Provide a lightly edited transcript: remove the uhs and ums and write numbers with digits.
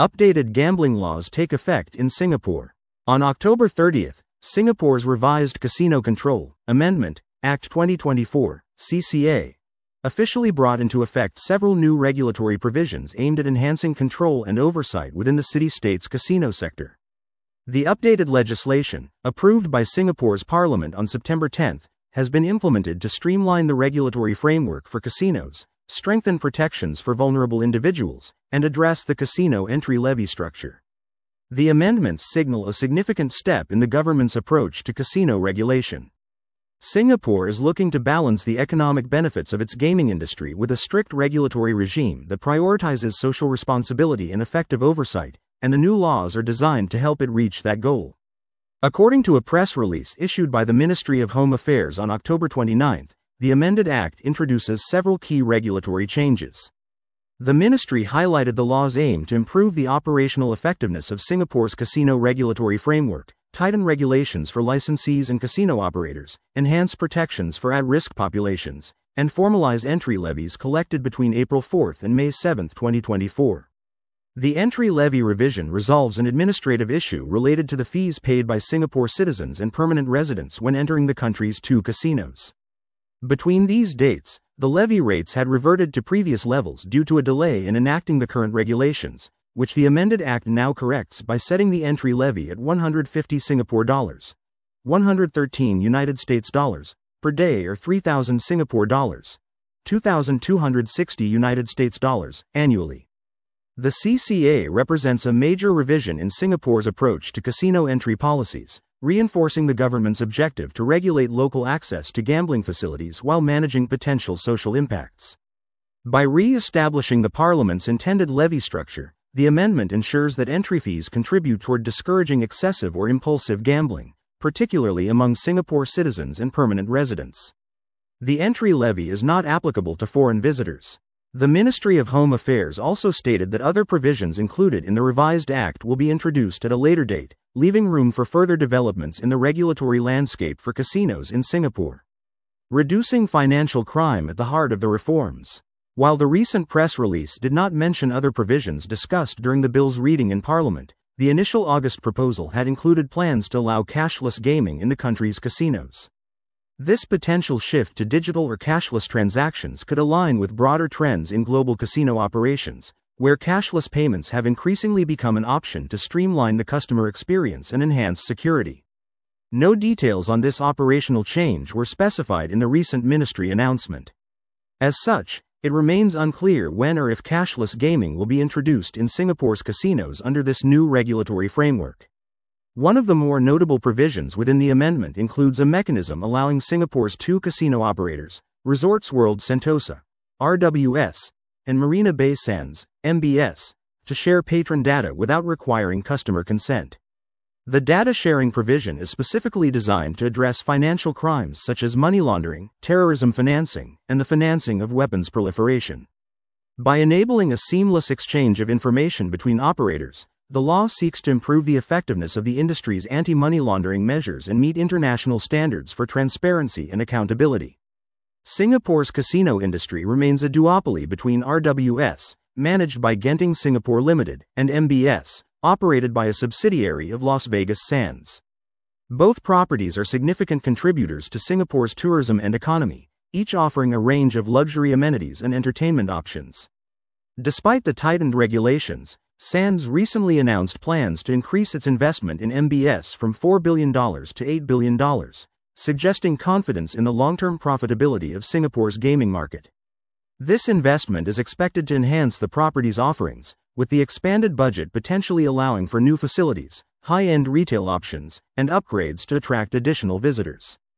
Updated gambling laws take effect in Singapore. On October 30th, Singapore's revised Casino Control Amendment Act 2024, CCA, officially brought into effect several new regulatory provisions aimed at enhancing control and oversight within the city-state's casino sector. The updated legislation, approved by Singapore's Parliament on September 10, has been implemented to streamline the regulatory framework for casinos, strengthen protections for vulnerable individuals, and address the casino entry levy structure. The amendments signal a significant step in the government's approach to casino regulation. Singapore is looking to balance the economic benefits of its gaming industry with a strict regulatory regime that prioritizes social responsibility and effective oversight, and the new laws are designed to help it reach that goal. According to a press release issued by the Ministry of Home Affairs on October 29, the amended act introduces several key regulatory changes. The ministry highlighted the law's aim to improve the operational effectiveness of Singapore's casino regulatory framework, tighten regulations for licensees and casino operators, enhance protections for at-risk populations, and formalize entry levies collected between April 4 and May 7, 2024. The entry levy revision resolves an administrative issue related to the fees paid by Singapore citizens and permanent residents when entering the country's two casinos. Between these dates, the levy rates had reverted to previous levels due to a delay in enacting the current regulations, which the amended act now corrects by setting the entry levy at 150 Singapore dollars, 113 United States dollars per day, or 3,000 Singapore dollars, 2,260 United States dollars annually. The CCA represents a major revision in Singapore's approach to casino entry policies, reinforcing the government's objective to regulate local access to gambling facilities while managing potential social impacts. By re-establishing the Parliament's intended levy structure, the amendment ensures that entry fees contribute toward discouraging excessive or impulsive gambling, particularly among Singapore citizens and permanent residents. The entry levy is not applicable to foreign visitors. The Ministry of Home Affairs also stated that other provisions included in the revised act will be introduced at a later date, leaving room for further developments in the regulatory landscape for casinos in Singapore. Reducing financial crime at the heart of the reforms. While the recent press release did not mention other provisions discussed during the bill's reading in Parliament, the initial August proposal had included plans to allow cashless gaming in the country's casinos. This potential shift to digital or cashless transactions could align with broader trends in global casino operations, where cashless payments have increasingly become an option to streamline the customer experience and enhance security. No details on this operational change were specified in the recent ministry announcement. As such, it remains unclear when or if cashless gaming will be introduced in Singapore's casinos under this new regulatory framework. One of the more notable provisions within the amendment includes a mechanism allowing Singapore's two casino operators, Resorts World Sentosa, RWS, and Marina Bay Sands, MBS, to share patron data without requiring customer consent. The data sharing provision is specifically designed to address financial crimes such as money laundering, terrorism financing, and the financing of weapons proliferation. By enabling a seamless exchange of information between operators, the law seeks to improve the effectiveness of the industry's anti-money laundering measures and meet international standards for transparency and accountability. Singapore's casino industry remains a duopoly between RWS, managed by Genting Singapore Limited, and MBS, operated by a subsidiary of Las Vegas Sands. Both properties are significant contributors to Singapore's tourism and economy, each offering a range of luxury amenities and entertainment options. Despite the tightened regulations, Sands recently announced plans to increase its investment in MBS from $4 billion to $8 billion, suggesting confidence in the long-term profitability of Singapore's gaming market. This investment is expected to enhance the property's offerings, with the expanded budget potentially allowing for new facilities, high-end retail options, and upgrades to attract additional visitors.